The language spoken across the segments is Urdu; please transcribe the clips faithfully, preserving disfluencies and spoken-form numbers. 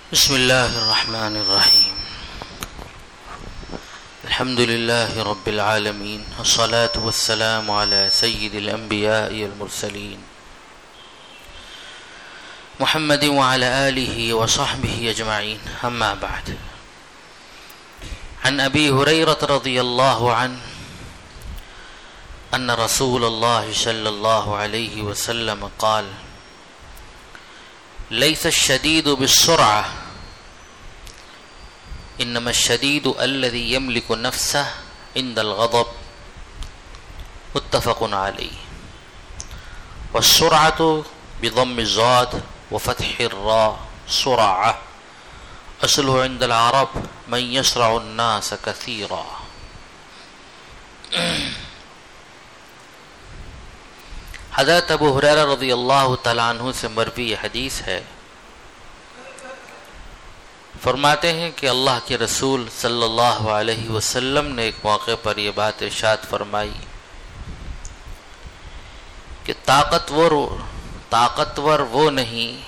بسم الله الرحمن الرحيم. الحمد لله رب العالمين، والصلاة والسلام على سيد الأنبياء والمرسلين محمد وعلى آله وصحبه أجمعين، أما بعد. عن أبي هريرة رضي الله عنه أن رسول الله صلى الله عليه وسلم قال: ليس الشديد بالسرعة إنما الشديد الذي يملك نفسه عند الغضب. متفق عليه. والسرعة بضم الضاد وفتح الراء سرعة، أصله عند العرب من يسرع الناس كثيرا. حضرت ابو ہریرہ رضی اللہ تعالیٰ عنہ سے مروی یہ حدیث ہے، فرماتے ہیں کہ اللہ کے رسول صلی اللہ علیہ وسلم نے ایک موقع پر یہ بات ارشاد فرمائی کہ طاقتور طاقتور وہ نہیں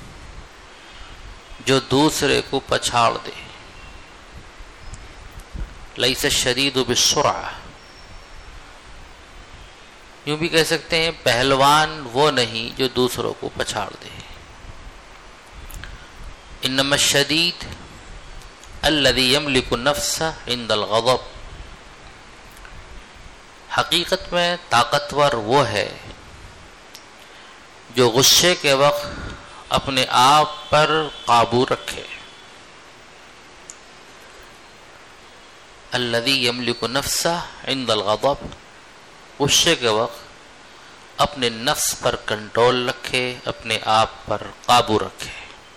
جو دوسرے کو پچھاڑ دے. لیس الشدید بالسرعہ، یوں بھی کہہ سکتے ہیں پہلوان وہ نہیں جو دوسروں کو پچھاڑ دے. انما الشدید الذی یملک نفسہ عند الغضب، حقیقت میں طاقتور وہ ہے جو غصے کے وقت اپنے آپ پر قابو رکھے. الذی یملک نفسہ عند الغضب، غصے کے وقت اپنے نفس پر کنٹرول رکھے، اپنے آپ پر قابو رکھے.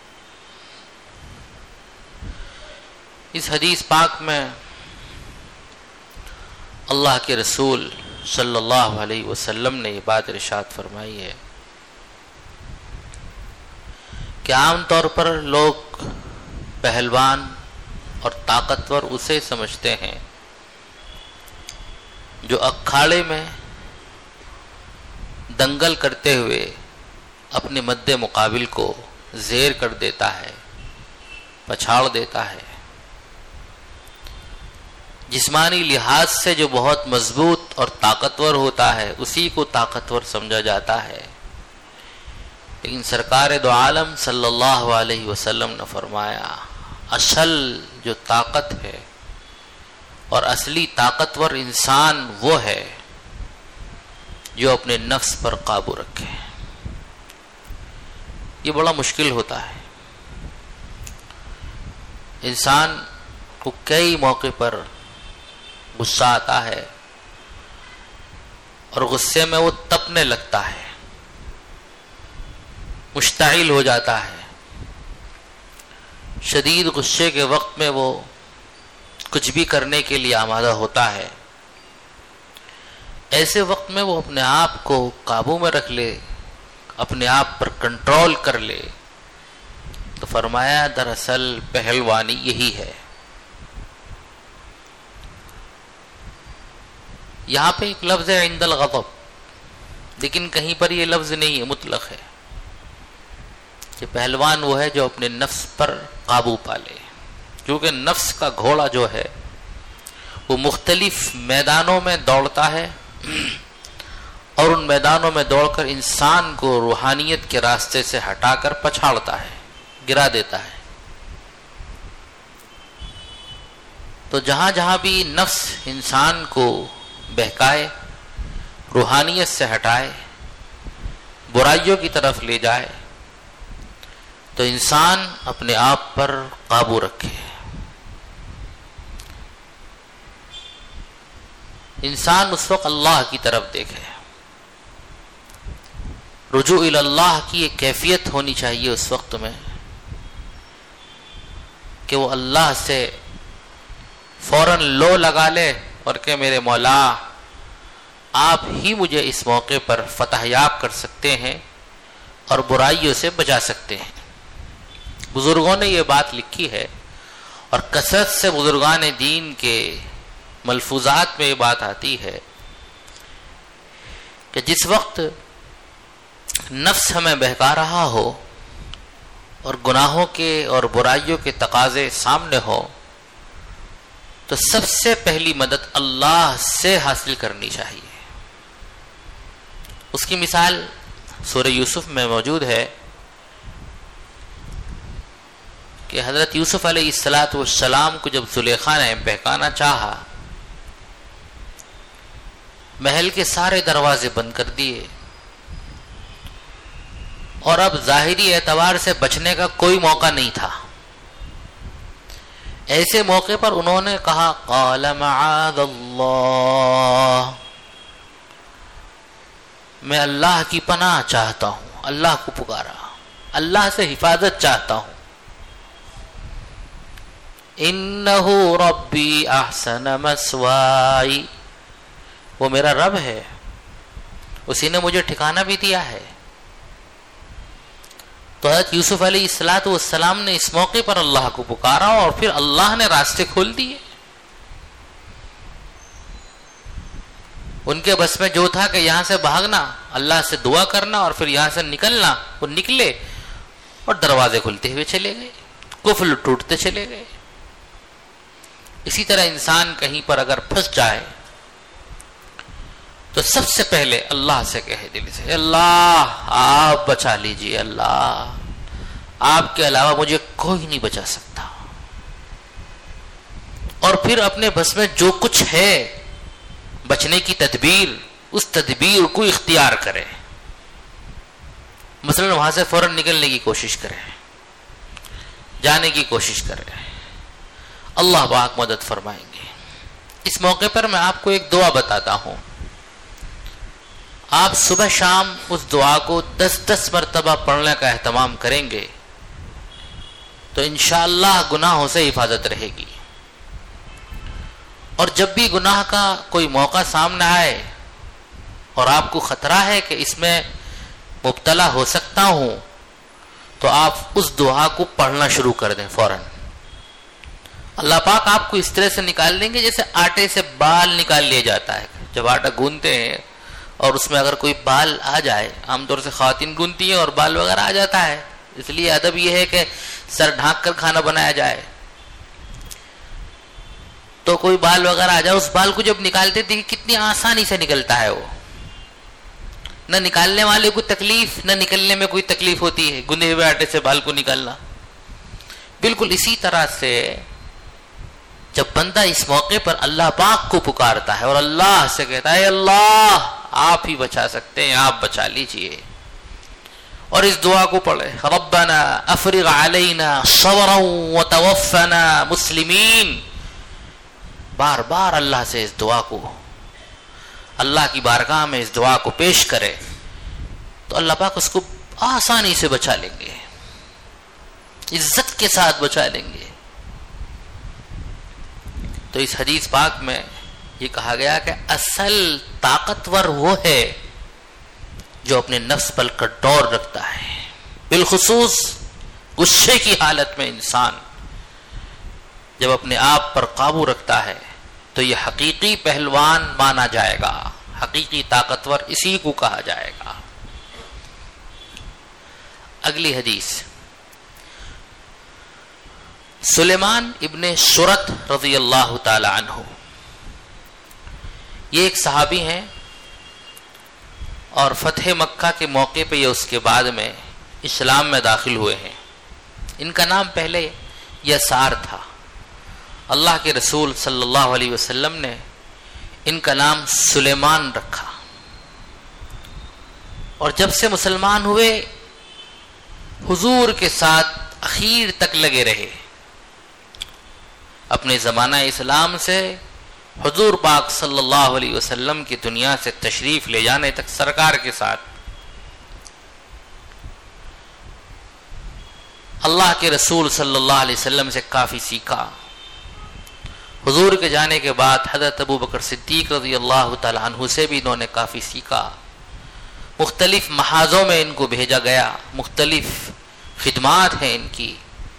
اس حدیث پاک میں اللہ کے رسول صلی اللہ علیہ وسلم نے یہ بات ارشاد فرمائی ہے کہ عام طور پر لوگ پہلوان اور طاقتور اسے سمجھتے ہیں جو اکھاڑے میں دنگل کرتے ہوئے اپنے مد مقابل کو زیر کر دیتا ہے، پچھاڑ دیتا ہے. جسمانی لحاظ سے جو بہت مضبوط اور طاقتور ہوتا ہے اسی کو طاقتور سمجھا جاتا ہے. لیکن سرکار دو عالم صلی اللہ علیہ وسلم نے فرمایا اصل جو طاقت ہے اور اصلی طاقتور انسان وہ ہے جو اپنے نفس پر قابو رکھے. یہ بڑا مشکل ہوتا ہے. انسان کو کئی موقع پر غصہ آتا ہے اور غصے میں وہ تپنے لگتا ہے، مشتعل ہو جاتا ہے. شدید غصے کے وقت میں وہ کچھ بھی کرنے کے لیے آمادہ ہوتا ہے. ایسے وقت میں وہ اپنے آپ کو قابو میں رکھ لے، اپنے آپ پر کنٹرول کر لے. تو فرمایا دراصل پہلوانی یہی ہے. یہاں پہ ایک لفظ ہے عند الغضب، لیکن کہیں پر یہ لفظ نہیں ہے، مطلق ہے کہ پہلوان وہ ہے جو اپنے نفس پر قابو پا لے. کیونکہ نفس کا گھوڑا جو ہے وہ مختلف میدانوں میں دوڑتا ہے اور ان میدانوں میں دوڑ کر انسان کو روحانیت کے راستے سے ہٹا کر پچھاڑتا ہے، گرا دیتا ہے. تو جہاں جہاں بھی نفس انسان کو بہکائے، روحانیت سے ہٹائے، برائیوں کی طرف لے جائے، تو انسان اپنے آپ پر قابو رکھے. انسان اس وقت اللہ کی طرف دیکھے. رجوع الی اللہ کی ایک کیفیت ہونی چاہیے اس وقت میں کہ وہ اللہ سے فوراً لو لگا لے اور کہ میرے مولا آپ ہی مجھے اس موقع پر فتح یاب کر سکتے ہیں اور برائیوں سے بچا سکتے ہیں. بزرگوں نے یہ بات لکھی ہے اور کثرت سے بزرگان دین کے ملفوظات میں یہ بات آتی ہے کہ جس وقت نفس ہمیں بہکا رہا ہو اور گناہوں کے اور برائیوں کے تقاضے سامنے ہو تو سب سے پہلی مدد اللہ سے حاصل کرنی چاہیے. اس کی مثال سورہ یوسف میں موجود ہے کہ حضرت یوسف علیہ الصلاۃ والسلام کو جب زلیخا نے بہکانا چاہا، محل کے سارے دروازے بند کر دیے اور اب ظاہری اعتبار سے بچنے کا کوئی موقع نہیں تھا. ایسے موقع پر انہوں نے کہا قال معاذ اللہ، میں اللہ کی پناہ چاہتا ہوں. اللہ کو پکارا، اللہ سے حفاظت چاہتا ہوں. انہ ربی احسن مثوائی، وہ میرا رب ہے، اسی نے مجھے ٹھکانہ بھی دیا ہے. تو حضرت یوسف علیہ الصلاۃ والسلام نے اس موقع پر اللہ کو پکارا اور پھر اللہ نے راستے کھول دیے. ان کے بس میں جو تھا کہ یہاں سے بھاگنا، اللہ سے دعا کرنا اور پھر یہاں سے نکلنا، وہ نکلے اور دروازے کھلتے ہوئے چلے گئے، قفل ٹوٹتے چلے گئے. اسی طرح انسان کہیں پر اگر پھنس جائے تو سب سے پہلے اللہ سے کہے دل سے، اللہ آپ بچا لیجئے، اللہ آپ کے علاوہ مجھے کوئی نہیں بچا سکتا. اور پھر اپنے بس میں جو کچھ ہے بچنے کی تدبیر، اس تدبیر کو اختیار کرے. مثلا وہاں سے فوراً نکلنے کی کوشش کرے، جانے کی کوشش کرے، اللہ پاک مدد فرمائیں گے. اس موقع پر میں آپ کو ایک دعا بتاتا ہوں. آپ صبح شام اس دعا کو دس دس مرتبہ پڑھنے کا اہتمام کریں گے تو انشاءاللہ گناہوں سے حفاظت رہے گی. اور جب بھی گناہ کا کوئی موقع سامنے آئے اور آپ کو خطرہ ہے کہ اس میں مبتلا ہو سکتا ہوں تو آپ اس دعا کو پڑھنا شروع کر دیں فوراً. اللہ پاک آپ کو اس طرح سے نکال دیں گے جیسے آٹے سے بال نکال لیا جاتا ہے. جب آٹا گوندتے ہیں اور اس میں اگر کوئی بال آ جائے، عام طور سے خواتین گونتی ہیں اور بال وغیرہ آ جاتا ہے، اس لیے ادب یہ ہے کہ سر ڈھانک کر کھانا بنایا جائے. تو کوئی بال وغیرہ آ جائے، اس بال کو جب نکالتے تھے کتنی آسانی سے نکلتا ہے وہ، نہ نکالنے والے کو تکلیف نہ نکلنے میں کوئی تکلیف ہوتی ہے گندے ہوئے آٹے سے بال کو نکالنا. بالکل اسی طرح سے جب بندہ اس موقع پر اللہ پاک کو پکارتا ہے اور اللہ سے کہتا ہے اللہ آپ ہی بچا سکتے ہیں، آپ بچا لیجئے، اور اس دعا کو پڑھے ربنا افرغ علینا صبرا وتوفنا مسلمین، بار بار اللہ سے اس دعا کو، اللہ کی بارگاہ میں اس دعا کو پیش کرے تو اللہ پاک اس کو آسانی سے بچا لیں گے، عزت کے ساتھ بچا لیں گے. تو اس حدیث پاک میں یہ کہا گیا کہ اصل طاقتور وہ ہے جو اپنے نفس پر کنٹرول رکھتا ہے. بالخصوص غصے کی حالت میں انسان جب اپنے آپ پر قابو رکھتا ہے تو یہ حقیقی پہلوان مانا جائے گا، حقیقی طاقتور اسی کو کہا جائے گا. اگلی حدیث سلیمان ابن سرت رضی اللہ تعالی عنہ، یہ ایک صحابی ہیں اور فتح مکہ کے موقع پہ یا اس کے بعد میں اسلام میں داخل ہوئے ہیں. ان کا نام پہلے یسار تھا. اللہ کے رسول صلی اللہ علیہ وسلم نے ان کا نام سلیمان رکھا، اور جب سے مسلمان ہوئے حضور کے ساتھ اخیر تک لگے رہے. اپنے زمانہ اسلام سے حضور پاک صلی اللہ علیہ وسلم کی دنیا سے تشریف لے جانے تک سرکار کے ساتھ اللہ کے رسول صلی اللہ علیہ وسلم سے کافی سیکھا. حضور کے جانے کے بعد حضرت ابو بکر صدیق رضی اللہ تعالیٰ عنہ سے بھی انہوں نے کافی سیکھا. مختلف محاذوں میں ان کو بھیجا گیا، مختلف خدمات ہیں ان کی.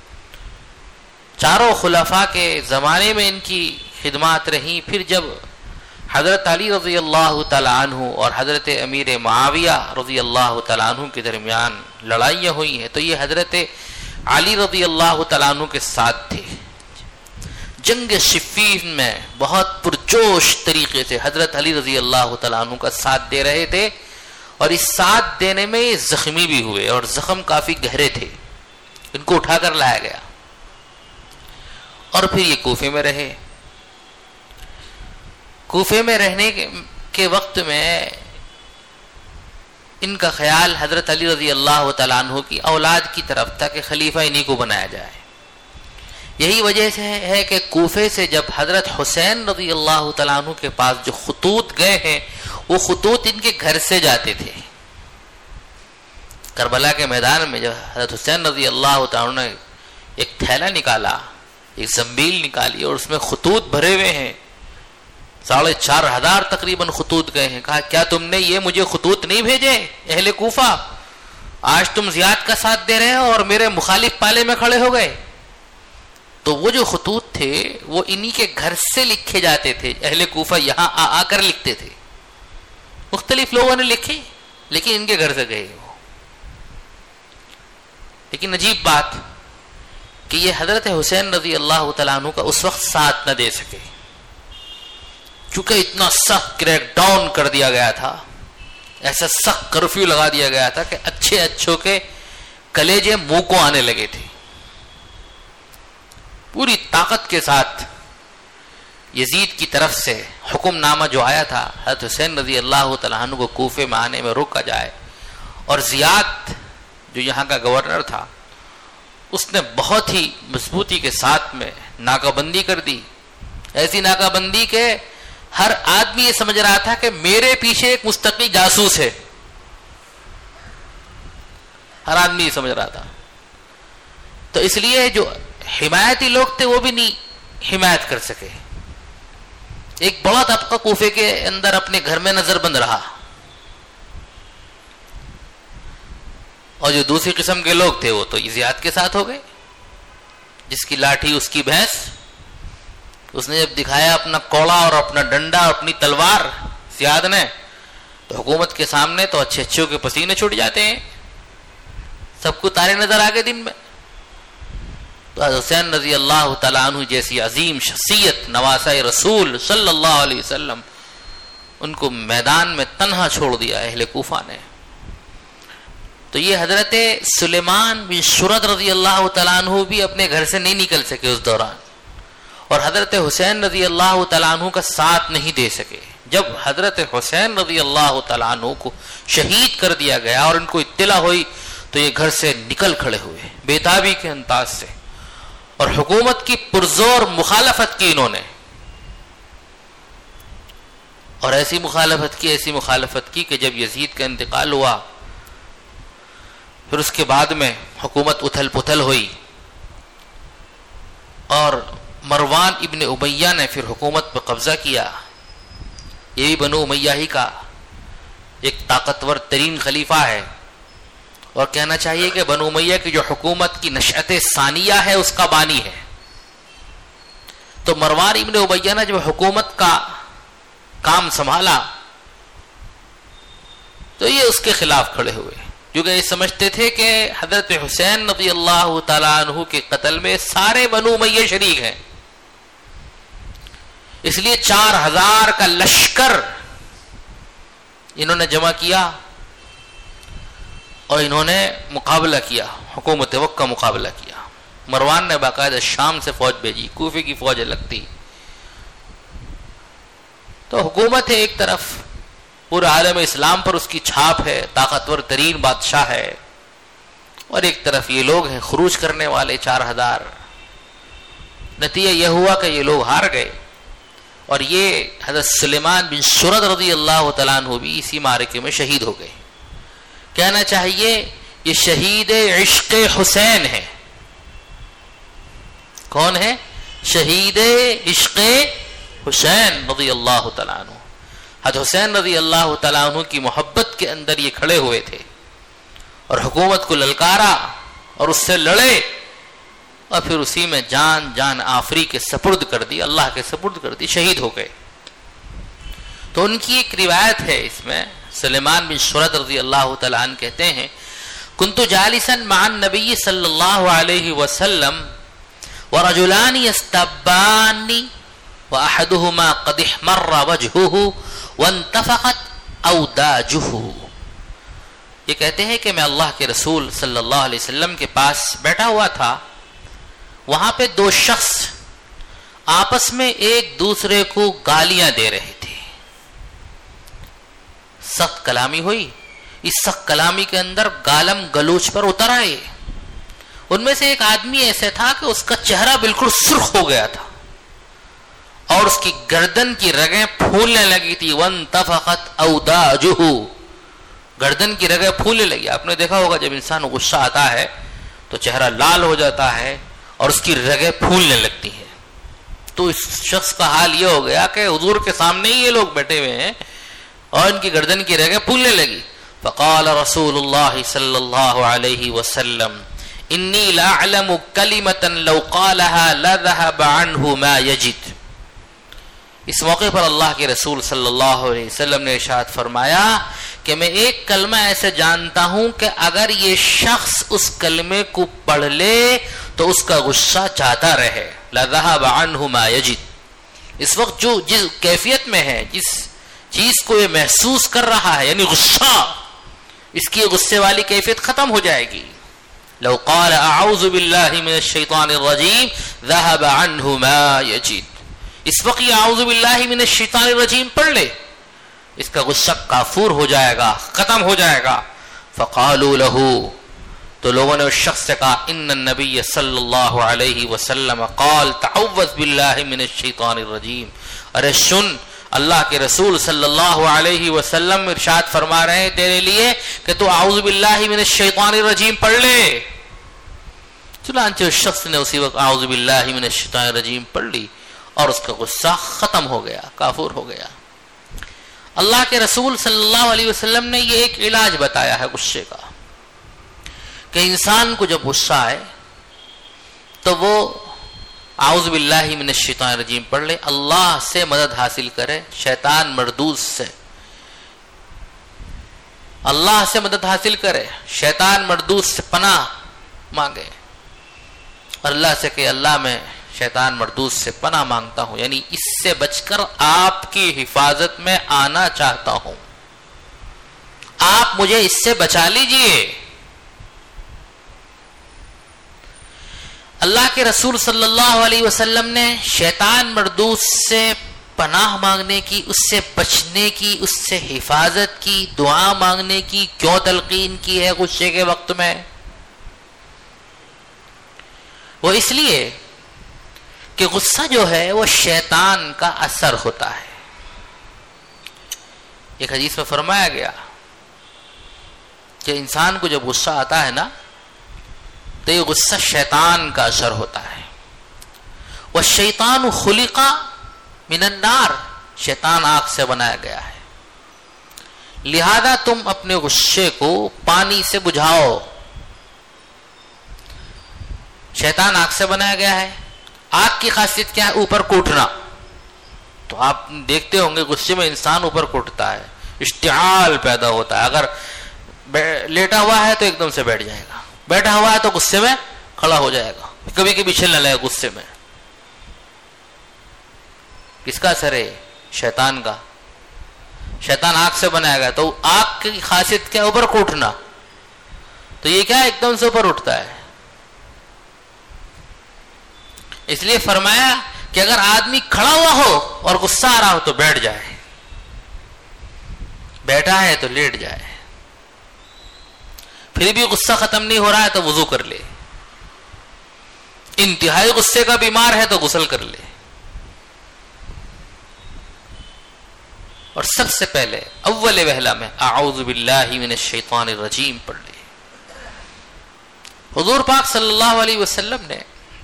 چاروں خلفاء کے زمانے میں ان کی خدمات رہیں. پھر جب حضرت علی رضی اللہ تعالیٰ عنہ اور حضرت امیر معاویہ رضی اللہ تعالیٰ عنہ کے درمیان لڑائیاں ہوئی ہیں تو یہ حضرت علی رضی اللہ تعالیٰ عنہ کے ساتھ تھے. جنگ صفین میں بہت پرجوش طریقے سے حضرت علی رضی اللہ تعالیٰ عنہ کا ساتھ دے رہے تھے, اور اس ساتھ دینے میں یہ زخمی بھی ہوئے, اور زخم کافی گہرے تھے. ان کو اٹھا کر لایا گیا اور پھر یہ کوفے میں رہے. کوفے میں رہنے کے وقت میں ان کا خیال حضرت علی رضی اللہ تعالیٰ عنہ کی اولاد کی طرف تھا کہ خلیفہ انہی کو بنایا جائے. یہی وجہ سے ہے کہ کوفے سے جب حضرت حسین رضی اللہ تعالیٰ عنہ کے پاس جو خطوط گئے ہیں وہ خطوط ان کے گھر سے جاتے تھے. کربلا کے میدان میں جب حضرت حسین رضی اللہ تعالیٰ عنہ نے ایک تھیلا نکالا, ایک زنبیل نکالی, اور اس میں خطوط بھرے ہوئے ہیں, ساڑھے چار ہزار تقریباً خطوط گئے ہیں. کہا کیا تم نے یہ مجھے خطوط نہیں بھیجے اہل کوفہ؟ آج تم زیاد کا ساتھ دے رہے ہو اور میرے مخالف پالے میں کھڑے ہو گئے. تو وہ جو خطوط تھے وہ انہی کے گھر سے لکھے جاتے تھے. اہل کوفہ یہاں آ آ کر لکھتے تھے. مختلف لوگوں نے لکھے لیکن ان کے گھر سے گئے وہ. لیکن عجیب بات کہ یہ حضرت حسین رضی اللہ تعالیٰ عنہ کا اس وقت ساتھ نہ دے سکے, چونکہ اتنا سخت کریک ڈاؤن کر دیا گیا تھا, ایسا سخت کرفیو لگا دیا گیا تھا کہ اچھے اچھوں کے کلیجے منہ کو آنے لگے تھے. پوری طاقت کے ساتھ یزید کی طرف سے حکم نامہ جو آیا تھا حضرت حسین رضی اللہ تعالیٰ عنہ کو کوفے میں آنے میں روکا جائے, اور زیاد جو یہاں کا گورنر تھا اس نے بہت ہی مضبوطی کے ساتھ میں ناکہ بندی کر دی. ایسی ناکہ بندی کہ ہر آدمی یہ سمجھ رہا تھا کہ میرے پیچھے ایک مستقل جاسوس ہے. ہر آدمی یہ سمجھ رہا تھا. تو اس لیے جو حمایتی لوگ تھے وہ بھی نہیں حمایت کر سکے. ایک بڑا طبقہ کوفے کے اندر اپنے گھر میں نظر بند رہا, اور جو دوسری قسم کے لوگ تھے وہ تو زیاد کے ساتھ ہو گئے. جس کی لاٹھی اس کی بھینس. اس نے جب دکھایا اپنا کوڑا اور اپنا ڈنڈا اور اپنی تلوار زیاد نے, تو حکومت کے سامنے تو اچھے اچھوں کے پسینے چھوٹ جاتے ہیں, سب کو تارے نظر آ گئے دن میں. تو حسین رضی اللہ تعالیٰ عنہ جیسی عظیم شخصیت نواسہ رسول صلی اللہ علیہ وسلم, ان کو میدان میں تنہا چھوڑ دیا اہل کوفہ نے. تو یہ حضرت سلیمان بن شرد رضی اللہ تعالیٰ عنہ بھی اپنے گھر سے نہیں نکل سکے اس دوران, اور حضرت حسین رضی اللہ تعالیٰ عنہ کا ساتھ نہیں دے سکے. جب حضرت حسین رضی اللہ تعالیٰ عنہ کو شہید کر دیا گیا اور ان کو اطلاع ہوئی تو یہ گھر سے نکل کھڑے ہوئے بےتابی کے انداز سے, اور حکومت کی پرزور مخالفت کی انہوں نے, اور ایسی مخالفت کی ایسی مخالفت کی کہ جب یزید کا انتقال ہوا پھر اس کے بعد میں حکومت اتھل پتھل ہوئی, اور مروان ابن امیہ نے پھر حکومت پہ قبضہ کیا. یہ بھی بنو امیہ ہی کا ایک طاقتور ترین خلیفہ ہے, اور کہنا چاہیے کہ بنو امیہ کی جو حکومت کی نشأت ثانیہ ہے اس کا بانی ہے. تو مروان ابن امیہ نے جب حکومت کا کام سنبھالا تو یہ اس کے خلاف کھڑے ہوئے, کیونکہ یہ سمجھتے تھے کہ حضرت حسین رضی اللہ تعالیٰ عنہ کے قتل میں سارے بنو امیہ شریک ہیں. اس لیے چار ہزار کا لشکر انہوں نے جمع کیا اور انہوں نے مقابلہ کیا, حکومت وقت کا مقابلہ کیا. مروان نے باقاعدہ شام سے فوج بھیجی, کوفے کی فوج الگ تھی. تو حکومت ہے ایک طرف, پورے عالم اسلام پر اس کی چھاپ ہے, طاقتور ترین بادشاہ ہے, اور ایک طرف یہ لوگ ہیں خروج کرنے والے چار ہزار. نتیجہ یہ ہوا کہ یہ لوگ ہار گئے, اور یہ حضرت سلیمان بن شرد رضی اللہ تعالیٰ عنہ بھی اسی معرکے میں شہید ہو گئے. کہنا چاہیے یہ شہید عشق حسین ہے. کون ہے؟ شہید عشق حسین رضی اللہ تعالیٰ عنہ. حضرت حسین رضی اللہ تعالیٰ عنہ کی محبت کے اندر یہ کھڑے ہوئے تھے اور حکومت کو للکارا اور اس سے لڑے, اور پھر اسی میں جان جان آفری کے سپرد کر دی, اللہ کے سپرد کر دی, شہید ہو گئے. تو ان کی ایک روایت ہے اس میں, سلیمان بن شرد رضی اللہ تعالیٰ عنہ کہتے ہیں كنت جالسا مع النبي صلى الله عليه وسلم ورجلان يستبان وأحدهما قد احمر وجهه وانتفخت أوداجه. یہ کہتے ہیں کہ میں اللہ کے رسول صلی اللہ علیہ وسلم کے پاس بیٹھا ہوا تھا، وہاں پہ دو شخص آپس میں ایک دوسرے کو گالیاں دے رہے تھے. سخت کلامی ہوئی. اس سخت کلامی کے اندر گالم گلوچ پر اتر آئے. ان میں سے ایک آدمی ایسے تھا کہ اس کا چہرہ بالکل سرخ ہو گیا تھا اور اس کی گردن کی رگیں پھولنے لگی تھی. وانتفخت اوداجہ، گردن کی رگیں پھولنے لگی. آپ نے دیکھا ہوگا جب انسان غصہ آتا ہے تو چہرہ لال ہو جاتا ہے اور اس کی رگیں پھولنے لگتی ہیں. تو اس شخص کا حال یہ ہو گیا کہ حضور کے سامنے ہی یہ لوگ بیٹھے ہوئے ہیں اور ان کی گردن کی رگیں پھولنے لگی. فقال رسول اللہ صلی اللہ علیہ وسلم انی لاعلم کلمۃ لو قالها لذهب عنه ما یجد. اس موقع پر اللہ کے رسول صلی اللہ علیہ وسلم نے ارشاد فرمایا کہ میں ایک کلمہ ایسے جانتا ہوں کہ اگر یہ شخص اس کلمے کو پڑھ لے تو اس کا غصہ جاتا رہے. لذهب عنه ما یجد. اس وقت جو جس کیفیت میں ہے، جس چیز کو یہ محسوس کر رہا ہے، یعنی غصہ، اس کی غصے والی کیفیت ختم ہو جائے گی. لو قال اعوذ باللہ من الشیطان الرجیم ذهب عنه ما یجد. اس وقت یہ اعوذ باللہ من الشیطان الرجیم پڑھ لے، اس کا غصہ کافور ہو جائے گا، ختم ہو جائے گا. فقالوا له، تو لوگوں نے اس شخص سے کہا ان النبی صلی اللہ علیہ وسلم قال تعوذ باللہ من الشیطان الرجیم. ارے سن، اللہ کے رسول صلی اللہ علیہ وسلم ارشاد فرما رہے ہیں تیرے لیے کہ تو اعوذ باللہ من الشیطان الرجیم پڑھ لے. چنانچہ اس شخص نے اسی وقت اعوذ باللہ من الشیطان الرجیم پڑھ لی اور اس کا غصہ ختم ہو گیا، کافور ہو گیا. اللہ کے رسول صلی اللہ علیہ وسلم نے یہ ایک علاج بتایا ہے غصے کا، کہ انسان کو جب غصہ آئے تو وہ اعوذ باللہ من الشیطان الرجیم پڑھ لے، اللہ سے مدد حاصل کرے شیطان مردود سے. اللہ سے مدد حاصل کرے، شیطان مردود سے پناہ مانگے اور اللہ سے کہ اللہ میں شیطان مردود سے پناہ مانگتا ہوں، یعنی اس سے بچ کر آپ کی حفاظت میں آنا چاہتا ہوں، آپ مجھے اس سے بچا لیجئے. اللہ کے رسول صلی اللہ علیہ وسلم نے شیطان مردود سے پناہ مانگنے کی، اس سے بچنے کی، اس سے حفاظت کی، دعا مانگنے کی کیوں تلقین کی ہے غصے کے وقت میں؟ وہ اس لیے کہ غصہ جو ہے وہ شیطان کا اثر ہوتا ہے. ایک حدیث میں فرمایا گیا کہ انسان کو جب غصہ آتا ہے نا تو یہ غصہ شیطان کا اثر ہوتا ہے. والشیطان خلق من النار، شیطان آگ سے بنایا گیا ہے، لہذا تم اپنے غصے کو پانی سے بجھاؤ. شیطان آگ سے بنایا گیا ہے، آگ کی خاصیت کیا ہے؟ اوپر کوٹنا. تو آپ دیکھتے ہوں گے غصے میں انسان اوپر کوٹتا ہے، اشتعال پیدا ہوتا ہے. اگر لیٹا ہوا ہے تو ایک دم سے بیٹھ جائے گا، بیٹھا ہوا ہے تو غصے میں کھڑا ہو جائے گا، کبھی کبھی چلنے لگے غصے میں. کس کا اثر ہے؟ شیطان کا. شیطان آگ سے بنایا گیا تو آگ کی خاصیت کیا؟ اوپر کوٹنا. تو یہ کیا ایک دم سے اوپر اٹھتا ہے. اس لیے فرمایا کہ اگر آدمی کھڑا ہوا ہو اور غصہ آ رہا ہو تو بیٹھ جائے، بیٹھا ہے تو لیٹ جائے، پھر بھی غصہ ختم نہیں ہو رہا ہے تو وضو کر لے، انتہائی غصے کا بیمار ہے تو غسل کر لے، اور سب سے پہلے اول وہلہ میں اعوذ باللہ من الشیطان الرجیم پڑھ لے. حضور پاک صلی اللہ علیہ وسلم نے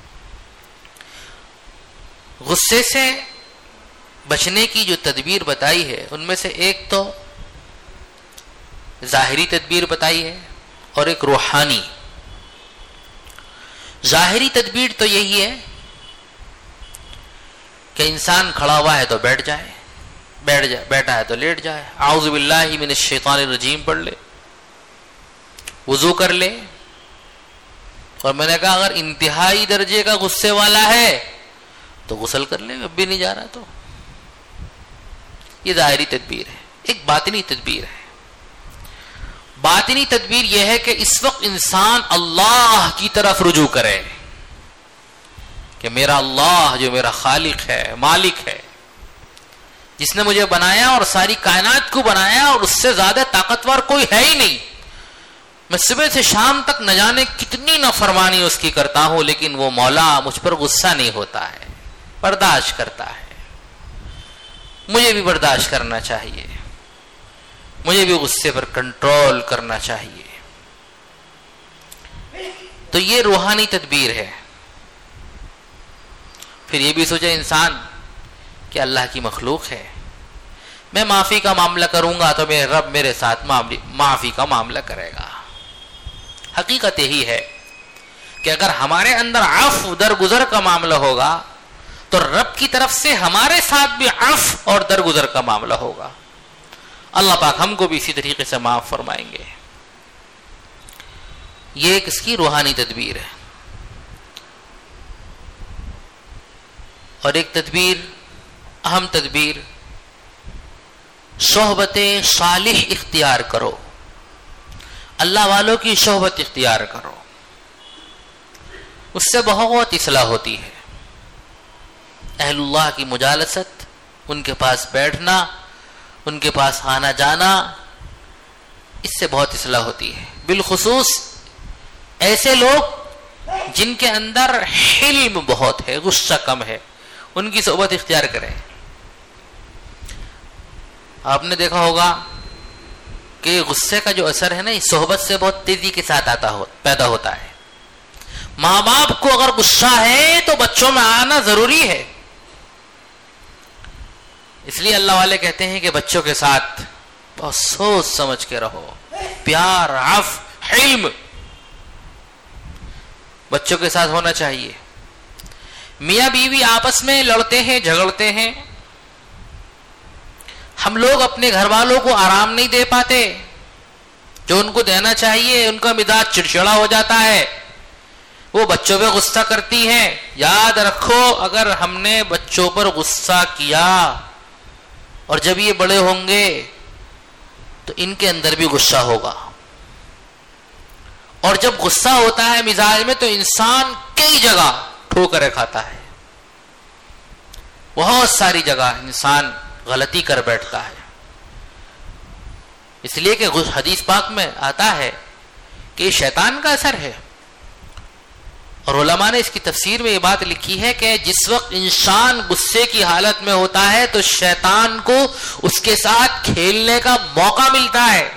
غصے سے بچنے کی جو تدبیر بتائی ہے ان میں سے ایک تو ظاہری تدبیر بتائی ہے اور ایک روحانی. ظاہری تدبیر تو یہی ہے کہ انسان کھڑا ہوا ہے تو بیٹھ جائے، بیٹھ جائے بیٹھا ہے تو لیٹ جائے، اعوذ باللہ من الشیطان الرجیم پڑھ لے. وضو کر لے. اور میں نے کہا اگر انتہائی درجے کا غصے والا ہے تو غسل کر لے, اب بھی نہیں جا رہا تو. یہ ظاہری تدبیر ہے. ایک باطنی تدبیر ہے. باطنی تدبیر یہ ہے کہ اس وقت انسان اللہ کی طرف رجوع کرے کہ میرا اللہ جو میرا خالق ہے, مالک ہے, جس نے مجھے بنایا اور ساری کائنات کو بنایا, اور اس سے زیادہ طاقتور کوئی ہے ہی نہیں. میں صبح سے شام تک نہ جانے کتنی نافرمانی اس کی کرتا ہوں, لیکن وہ مولا مجھ پر غصہ نہیں ہوتا ہے, برداشت کرتا ہے. مجھے بھی برداشت کرنا چاہیے, مجھے بھی غصے پر کنٹرول کرنا چاہیے. تو یہ روحانی تدبیر ہے. پھر یہ بھی سوچے انسان کہ اللہ کی مخلوق ہے, میں معافی کا معاملہ کروں گا تو میرے رب میرے ساتھ معافی کا معاملہ کرے گا. حقیقت یہی ہے کہ اگر ہمارے اندر عفو درگزر کا معاملہ ہوگا تو رب کی طرف سے ہمارے ساتھ بھی عفو اور درگزر کا معاملہ ہوگا. اللہ پاک ہم کو بھی اسی طریقے سے معاف فرمائیں گے. یہ ایک اس کی روحانی تدبیر ہے. اور ایک تدبیر, اہم تدبیر, صحبت صالح اختیار کرو, اللہ والوں کی صحبت اختیار کرو. اس سے بہت اصلاح ہوتی ہے. اہل اللہ کی مجالست, ان کے پاس بیٹھنا, ان کے پاس آنا جانا, اس سے بہت اصلاح ہوتی ہے. بالخصوص ایسے لوگ جن کے اندر حلم بہت ہے, غصہ کم ہے, ان کی صحبت اختیار کریں. آپ نے دیکھا ہوگا کہ غصے کا جو اثر ہے نا, اس صحبت سے بہت تیزی کے ساتھ آتا ہو پیدا ہوتا ہے. ماں باپ کو اگر غصہ ہے تو بچوں میں آنا ضروری ہے. اس لیے اللہ والے کہتے ہیں کہ بچوں کے ساتھ بہت سوچ سمجھ کے رہو, پیار, عفو, حلم بچوں کے ساتھ ہونا چاہیے. میاں بیوی آپس میں لڑتے ہیں, جھگڑتے ہیں, ہم لوگ اپنے گھر والوں کو آرام نہیں دے پاتے, جو ان کو دینا چاہیے. ان کا مزاج چڑچڑا ہو جاتا ہے, وہ بچوں پہ غصہ کرتی ہیں. یاد رکھو, اگر ہم نے بچوں پر غصہ کیا اور جب یہ بڑے ہوں گے تو ان کے اندر بھی غصہ ہوگا, اور جب غصہ ہوتا ہے مزاج میں تو انسان کئی جگہ ٹھوکریں کھاتا ہے. بہت ساری جگہ انسان غلطی کر بیٹھتا ہے. اس لیے کہ حدیث پاک میں آتا ہے کہ یہ شیطان کا اثر ہے. اور علماء نے اس کی تفسیر میں یہ بات لکھی ہے کہ جس وقت انسان غصے کی حالت میں ہوتا ہے تو شیطان کو اس کے ساتھ کھیلنے کا موقع ملتا ہے.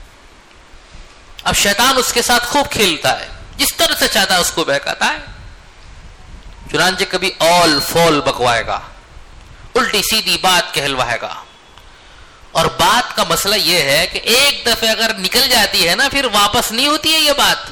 اب شیطان اس کے ساتھ خوب کھیلتا ہے, جس طرح سے چاہتا ہے اس کو بہکاتا ہے. چنانچہ کبھی اول فول بکوائے گا, الٹی سیدھی بات کہلوائے گا. اور بات کا مسئلہ یہ ہے کہ ایک دفعہ اگر نکل جاتی ہے نا, پھر واپس نہیں ہوتی ہے یہ بات.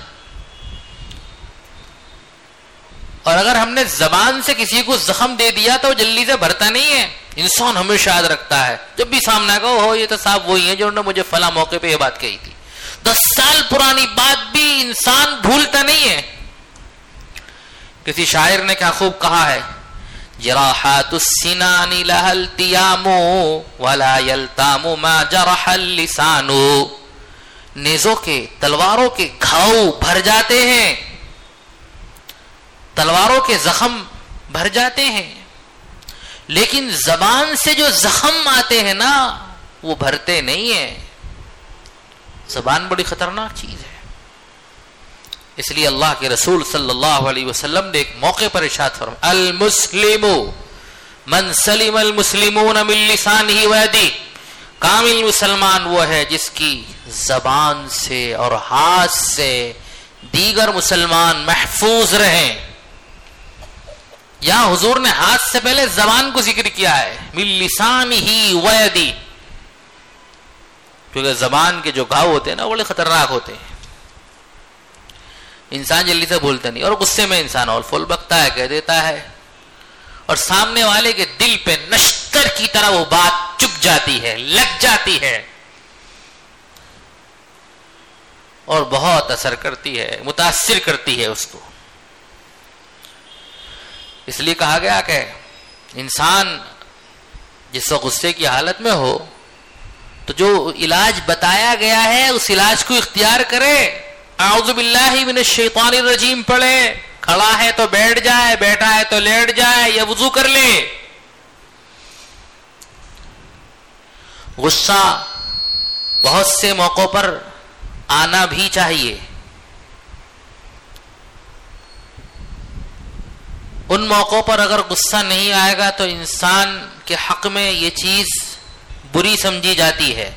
اور اگر ہم نے زبان سے کسی کو زخم دے دیا تو جلدی سے بھرتا نہیں ہے. انسان ہمیشہ یاد رکھتا ہے, جب بھی سامنے آگا ہو یہ تو صاحب وہی ہے جو نے مجھے فلاں موقع پہ یہ بات کہی تھی. دس سال پرانی بات بھی انسان بھولتا نہیں ہے. کسی شاعر نے کیا خوب کہا ہے, جراحات السنان لها التیام ولا یلتام ما جرح اللسان. نیزوں کے, تلواروں کے گھاؤ بھر جاتے ہیں, تلواروں کے زخم بھر جاتے ہیں, لیکن زبان سے جو زخم آتے ہیں نا وہ بھرتے نہیں ہیں. زبان بڑی خطرناک چیز ہے. اس لیے اللہ کے رسول صلی اللہ علیہ وسلم نے ایک موقع پر ارشاد فرمایا, المسلم من سلم المسلمون من لسانہ ویدہ. کامل مسلمان وہ ہے جس کی زبان سے اور ہاتھ سے دیگر مسلمان محفوظ رہیں. یہاں حضور نے ہاتھ سے پہلے زبان کو ذکر کیا ہے, من لسانہ ویدہ, کیونکہ زبان کے جو گھاؤ ہوتے ہیں نا بڑے خطرناک ہوتے ہیں. انسان جلدی سے بھولتا نہیں, اور غصے میں انسان اور فول بکتا ہے, کہہ دیتا ہے, اور سامنے والے کے دل پہ نشتر کی طرح وہ بات چپ جاتی ہے, لگ جاتی ہے. اور بہت اثر کرتی ہے، متاثر کرتی ہے اس کو. اس لیے کہا گیا کہ انسان جس وقت غصے کی حالت میں ہو تو جو علاج بتایا گیا ہے اس علاج کو اختیار کرے. اعوذ باللہ من الشیطان الرجیم پڑھے، کھڑا ہے تو بیٹھ جائے، بیٹھا ہے تو لیٹ جائے یا وضو کر لے. غصہ بہت سے موقعوں پر آنا بھی چاہیے. ان موقعوں پر اگر غصہ نہیں آئے گا تو انسان کے حق میں یہ چیز بری سمجھی جاتی ہے.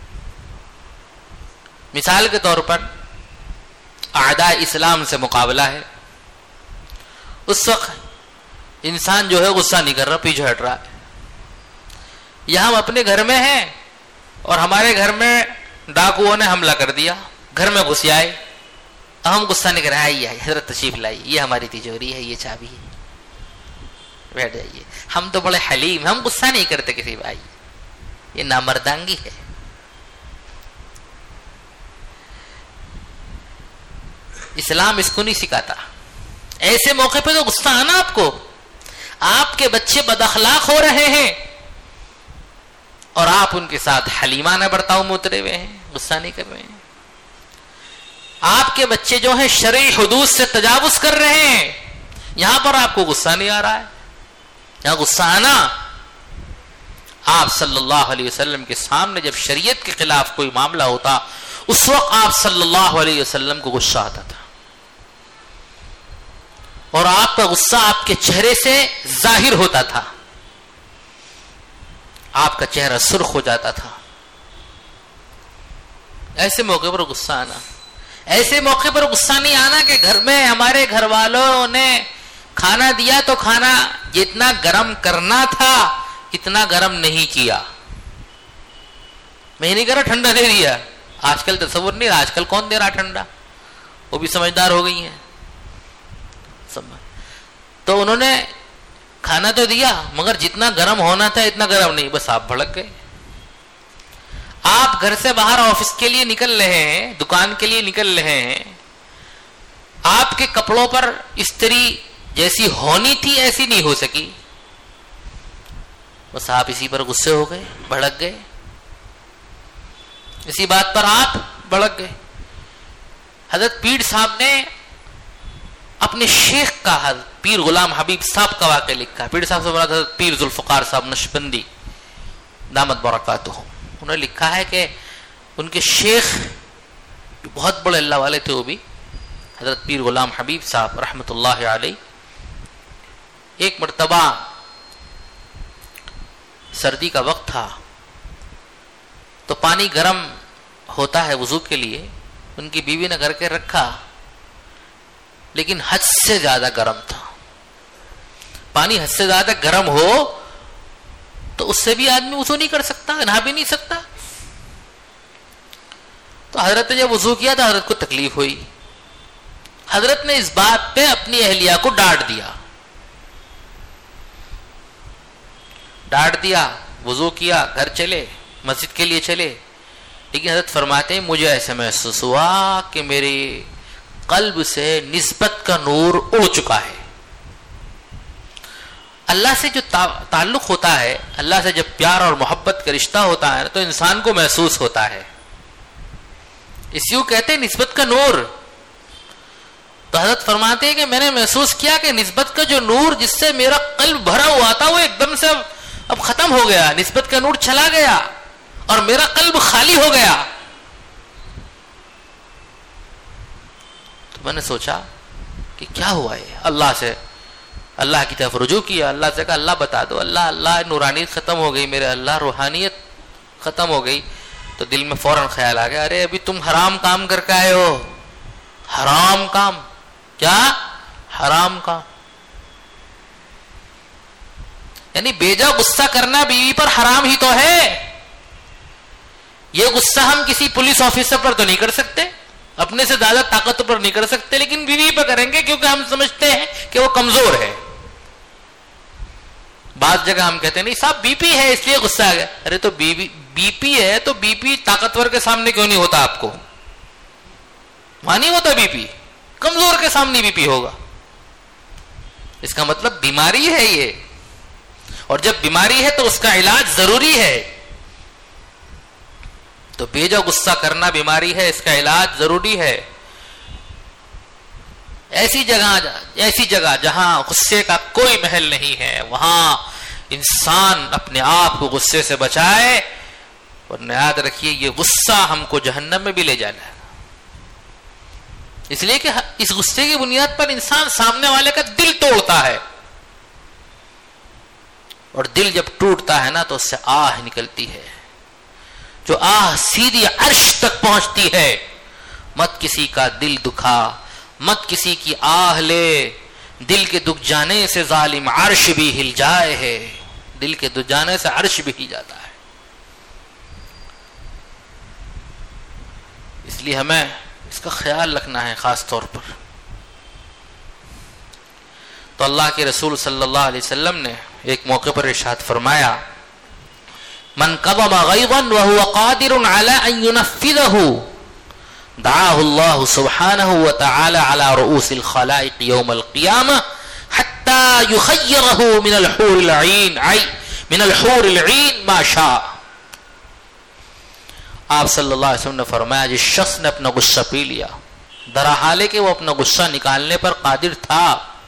مثال کے طور پر اعداء اسلام سے مقابلہ ہے. اس وقت انسان جو ہے غصہ نہیں کر رہا، پیچھے ہٹ رہا ہے. یا ہم اپنے گھر میں ہیں اور ہمارے گھر میں ڈاکوؤں نے حملہ کر دیا، گھر میں گھس آئے. اب ہم غصہ نہیں کر رہے، آئیے آئیے حضرت تشریف لائیے، یہ ہماری تجوری ہے، یہ چابی ہے، بیٹھ جائیے. ہم تو بڑے حلیم، ہم غصہ نہیں کرتے کسی بھائی. یہ نامردانگی ہے. اسلام اس کو نہیں سکھاتا. ایسے موقع پہ تو غصہ آنا آپ کو. آپ کے بچے بد اخلاق ہو رہے ہیں اور آپ ان کے ساتھ حلیمانہ برتاؤ میں اترے ہوئے ہیں، غصہ نہیں کر رہے ہیں. آپ کے بچے جو ہیں شرعی حدود سے تجاوز کر رہے ہیں، یہاں پر آپ کو غصہ نہیں آ رہا ہے. یہاں غصہ آنا، آپ صلی اللہ علیہ وسلم کے سامنے جب شریعت کے خلاف کوئی معاملہ ہوتا اس وقت آپ صلی اللہ علیہ وسلم کو غصہ آتا تھا اور آپ کا غصہ آپ کے چہرے سے ظاہر ہوتا تھا، آپ کا چہرہ سرخ ہو جاتا تھا. ایسے موقع پر غصہ آنا. ایسے موقع پر غصہ نہیں آنا کہ گھر میں ہمارے گھر والوں نے کھانا دیا تو کھانا جتنا گرم کرنا تھا اتنا گرم نہیں کیا. میں نہیں کہہ رہا ٹھنڈا دے دیا. آج کل تصور نہیں رہا، آج کل کون دے رہا ٹھنڈا، وہ بھی سمجھدار ہو گئی ہیں. تو انہوں نے کھانا تو دیا مگر جتنا گرم ہونا تھا اتنا گرم نہیں، بس آپ بھڑک گئے. آپ گھر سے باہر آفس کے لیے نکل رہے ہیں، دکان کے لیے نکل رہے ہیں، آپ کے کپڑوں پر استری جیسی ہونی تھی ایسی نہیں ہو سکی، بس آپ اسی پر غصے ہو گئے، بھڑک گئے. اسی بات پر آپ بھڑک گئے. حضرت پیر صاحب نے اپنے شیخ کا، حضرت پیر غلام حبیب صاحب کا واقعہ لکھا. پیر صاحب سے مراد حضرت پیر ذوالفقار صاحب نقشبندی دامت برکاتہ. انہوں نے لکھا ہے کہ ان کے شیخ بہت بڑے اللہ والے تھے، وہ بھی حضرت پیر غلام حبیب صاحب رحمۃ اللہ علیہ. ایک مرتبہ سردی کا وقت تھا تو پانی گرم ہوتا ہے وضو کے لیے، ان کی بیوی نے کر کے رکھا لیکن حد سے زیادہ گرم تھا. پانی حد سے زیادہ گرم ہو تو اس سے بھی آدمی وضو نہیں کر سکتا، نہا بھی نہیں سکتا. تو حضرت نے جب وضو کیا تو حضرت کو تکلیف ہوئی. حضرت نے اس بات پہ اپنی اہلیہ کو ڈانٹ دیا ڈانٹ دیا وضو کیا، گھر چلے، مسجد کے لیے چلے. لیکن حضرت فرماتے ہیں مجھے ایسا محسوس ہوا کہ میرے قلب سے نسبت کا نور اڑ چکا ہے. اللہ سے جو تعلق ہوتا ہے، اللہ سے جب پیار اور محبت کا رشتہ ہوتا ہے تو انسان کو محسوس ہوتا ہے. اس یوں کہتے ہیں نسبت کا نور. تو حضرت فرماتے ہیں کہ میں نے محسوس کیا کہ نسبت کا جو نور جس سے میرا قلب بھرا ہوا تھا وہ ایک دم سے اب, اب ختم ہو گیا، نسبت کا نور چلا گیا اور میرا قلب خالی ہو گیا. تو میں نے سوچا کہ کیا ہوا ہے. اللہ سے اللہ کی طرف رجوع کیا، اللہ سے کہا اللہ بتا دو. اللہ اللہ نورانیت ختم ہو گئی، میرے اللہ روحانیت ختم ہو گئی. تو دل میں فوراً خیال آ گیا ارے ابھی تم حرام کام کر کے آئے ہو. حرام کام؟ کیا حرام کام؟ یعنی بیجا غصہ کرنا بیوی پر حرام ہی تو ہے. یہ غصہ ہم کسی پولیس آفیسر پر تو نہیں کر سکتے، اپنے سے زیادہ طاقت پر نہیں کر سکتے، لیکن بیوی پر کریں گے کیونکہ ہم سمجھتے ہیں کہ وہ کمزور ہے. بعض جگہ ہم کہتے ہیں نہیں صاحب بی پی ہے اس لیے غصہ آ گیا. ارے تو بی پی بی پی ہے تو بی پی طاقتور کے سامنے کیوں نہیں ہوتا آپ کو؟ وہاں نہیں ہوتا بی پی، کمزور کے سامنے بی پی ہوگا. اس کا مطلب بیماری ہے یہ، اور جب بیماری ہے تو اس کا علاج ضروری ہے. تو بیجا غصہ کرنا بیماری ہے، اس کا علاج ضروری ہے. ایسی جگہ ایسی جگہ جہاں غصے کا کوئی محل نہیں ہے، وہاں انسان اپنے آپ کو غصے سے بچائے. اور یاد رکھیے یہ غصہ ہم کو جہنم میں بھی لے جانا ہے، اس لیے کہ اس غصے کی بنیاد پر انسان سامنے والے کا دل توڑتا ہے، اور دل جب ٹوٹتا ہے نا تو اس سے آہ نکلتی ہے، جو آہ سیدھی عرش تک پہنچتی ہے. مت کسی کا دل دکھا، مت کسی کی آہ لے، دل کے دکھ جانے سے ظالم عرش بھی ہل جائے ہے. دل کے دکھ جانے سے عرش بھی ہل جاتا ہے. اس لیے ہمیں اس کا خیال رکھنا ہے خاص طور پر. تو اللہ کے رسول صلی اللہ علیہ وسلم نے ایک موقع پر ارشاد فرمایا، من کظم غیظا وهو قادر على ان ينفذه دعاه الله سبحانه وتعالى على رؤوس الخلائق يوم القيامة حتى يخيره من الحور العين من الحور العين ما شاء. آپ صلی اللہ علیہ وسلم نے فرمایا جس شخص نے اپنا غصہ پی لیا، درحالے کہ وہ اپنا غصہ نکالنے پر قادر تھا،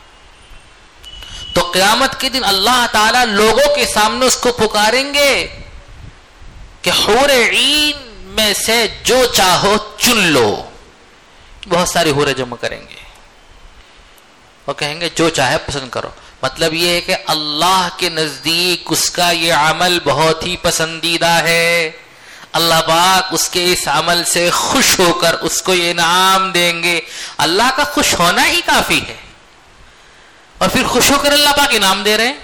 تو قیامت کے دن اللہ تعالیٰ لوگوں کے سامنے اس کو پکاریں گے کہ حور عین میں سے جو چاہو چن لو. بہت ساری حوریں جمع کریں گے اور کہیں گے جو چاہے پسند کرو. مطلب یہ ہے کہ اللہ کے نزدیک اس کا یہ عمل بہت ہی پسندیدہ ہے. اللہ پاک اس کے اس عمل سے خوش ہو کر اس کو یہ انعام دیں گے. اللہ کا خوش ہونا ہی کافی ہے، اور پھر خوش ہو کر اللہ پاک انعام دے رہے ہیں.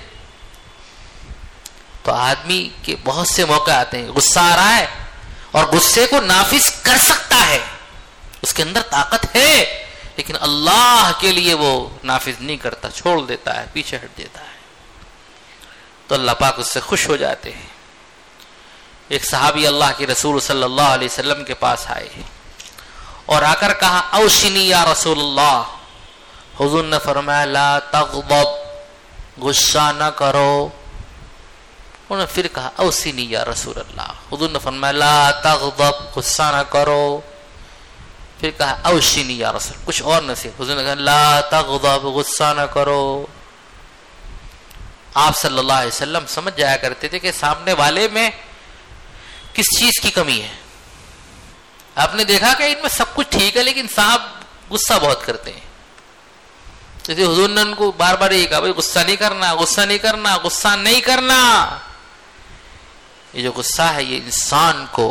تو آدمی کے بہت سے موقع آتے ہیں، غصہ آ رہا ہے اور غصے کو نافذ کر سکتا ہے، اس کے اندر طاقت ہے، لیکن اللہ کے لیے وہ نافذ نہیں کرتا، چھوڑ دیتا ہے، پیچھے ہٹ دیتا ہے. تو اللہ پاک اس سے خوش ہو جاتے ہیں. ایک صحابی اللہ کے رسول صلی اللہ علیہ وسلم کے پاس آئے اور آ کر کہا اوصنی یا رسول اللہ. حضور نے فرمایا لا تغضب، غصہ نہ کرو. انہوں نے پھر کہا اوصنی یا رسول اللہ. حضور نے فرمایا لا تغضب، غصہ نہ کرو. پھر کہا اوصنی یا رسول، کچھ اور نصیحت. حضور نے کہا لا تغضب، غصہ نہ کرو. آپ صلی اللہ علیہ وسلم سمجھ جایا کرتے تھے کہ سامنے والے میں کس چیز کی کمی ہے. آپ نے دیکھا کہ ان میں سب کچھ ٹھیک ہے لیکن صاحب غصہ بہت کرتے ہیں. جیسے حضور نے ان کو بار بار یہ کہا بھائی غصہ نہیں کرنا، غصہ نہیں کرنا، غصہ نہیں کرنا. یہ جو غصہ ہے یہ انسان کو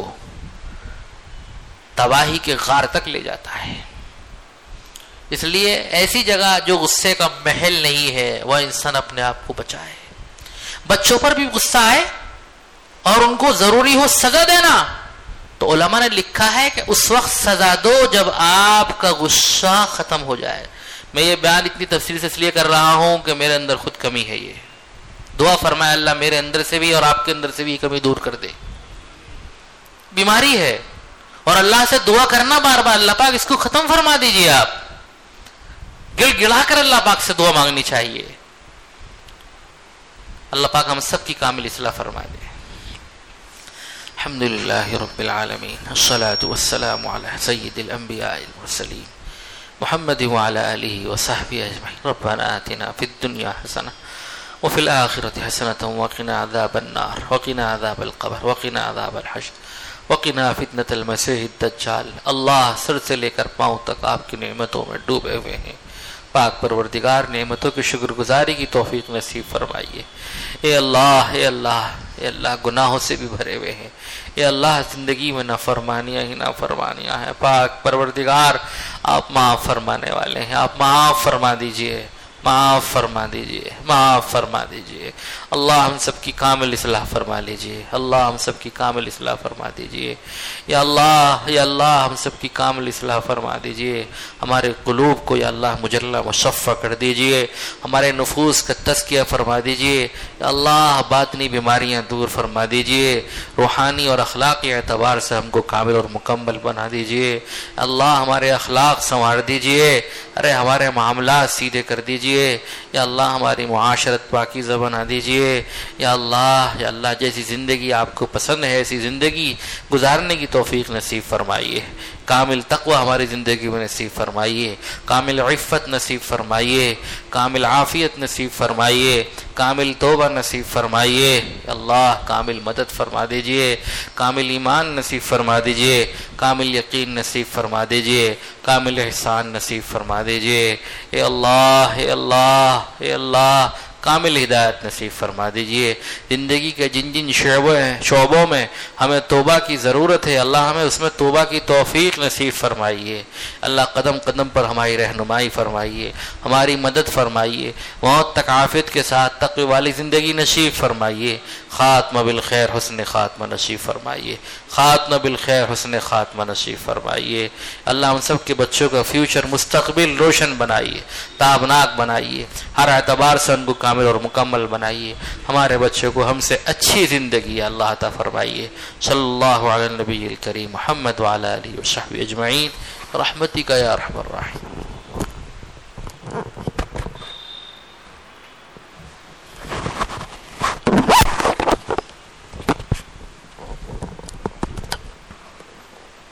تباہی کے غار تک لے جاتا ہے. اس لیے ایسی جگہ جو غصے کا محل نہیں ہے وہ انسان اپنے آپ کو بچائے. بچوں پر بھی غصہ آئے اور ان کو ضروری ہو سزا دینا، تو علماء نے لکھا ہے کہ اس وقت سزا دو جب آپ کا غصہ ختم ہو جائے. میں یہ بیان اتنی تفصیل سے اس لیے کر رہا ہوں کہ میرے اندر خود کمی ہے. یہ دعا فرمائے اللہ میرے اندر سے بھی اور آپ کے اندر سے بھی یہ کمی دور کر دے. بیماری ہے اور اللہ سے دعا کرنا بار بار اللہ پاک اس کو ختم فرما دیجئے. آپ گڑ گڑا کر اللہ پاک سے دعا مانگنی چاہیے. اللہ پاک ہم سب کی کامل اصلاح فرما دے. الحمدللہ رب العالمین، الصلاة والسلام علی سید الانبیاء المرسلین محمد وعلى آلہ وصحبہ اجمعین. ربنا آتنا فی الدنیا حسنہ وفی الآخرۃ حسنۃ وقنا عذاب النار وقنا عذاب القبر وقنا عذاب الحشر وقنا فتنة المسیح الدجال. اللہ سر سے لے کر پاؤں تک آپ کی نعمتوں میں ڈوبے ہوئے ہیں. پاک پروردگار نعمتوں کی شکر گزاری کی توفیق نصیب فرمائیے. اے اللہ اے اللہ اے اللہ گناہوں سے بھی بھرے ہوئے ہیں. اے اللہ زندگی میں نافرمانیاں ہی نافرمانیاں ہیں. پاک پروردگار آپ معاف فرمانے والے ہیں، آپ معاف فرما دیجئے، معاف فرما دیجئے، معاف فرما دیجئے۔ اللہ ہم سب کی کامل اصلاح فرما لیجئے، اللہ ہم سب کی کامل اصلاح فرما دیجئے۔ یا اللہ یا اللہ ہم سب کی کامل اصلاح فرما دیجئے۔ ہمارے قلوب کو یا اللہ مجلہ مصفہ کر دیجئے، ہمارے نفوس کا تزکیہ فرما دیجئے۔ یا اللہ باطنی بیماریاں دور فرما دیجئے، روحانی اور اخلاقی اعتبار سے ہم کو کامل اور مکمل بنا دیجئے۔ اللہ ہمارے اخلاق سنوار دیجئے، ارے ہمارے معاملات سیدھے کر دیجئے۔ یا اللہ ہماری معاشرت پاکیزہ بنا دیجئے۔ یا اللہ یا اللہ جیسی زندگی آپ کو پسند ہے ایسی زندگی گزارنے کی توفیق نصیب فرمائیے، کامل تقوی ہماری زندگی میں نصیب فرمائیے، کامل عفت نصیب فرمائیے، کامل عافیت نصیب فرمائیے، کامل توبہ نصیب فرمائیے۔ اللہ کامل مدد فرما دیجئے، کامل ایمان نصیب فرما دیجئے، کامل یقین نصیب فرما دیجئے، کامل احسان نصیب فرما دیجئے۔ اے اللہ اے اللہ اے اللہ کامل ہدایت نصیب فرما دیجئے۔ زندگی کے جن جن شعبوں شعبوں میں ہمیں توبہ کی ضرورت ہے اللہ ہمیں اس میں توبہ کی توفیق نصیب فرمائیے۔ اللہ قدم قدم پر ہماری رہنمائی فرمائیے، ہماری مدد فرمائیے، موت تک عافیت کے ساتھ تقوی والی زندگی نصیب فرمائیے۔ خاتمہ بالخیر حسن خاتمہ نصیب فرمائیے، خاتمہ بالخیر حسن خاتمہ نصیب فرمائیے۔ اللہ ہم سب کے بچوں کا فیوچر مستقبل روشن بنائیے، تابناک بنائیے، ہر اعتبار سے ان کو کامل اور مکمل بنائیے۔ ہمارے بچوں کو ہم سے اچھی زندگی اللہ عطا فرمائیے۔ صلی اللہ علی النبی الکریم محمد وعلی آلہ وصحبہ اجمعین، رحمتک یا ارحم الراحمین۔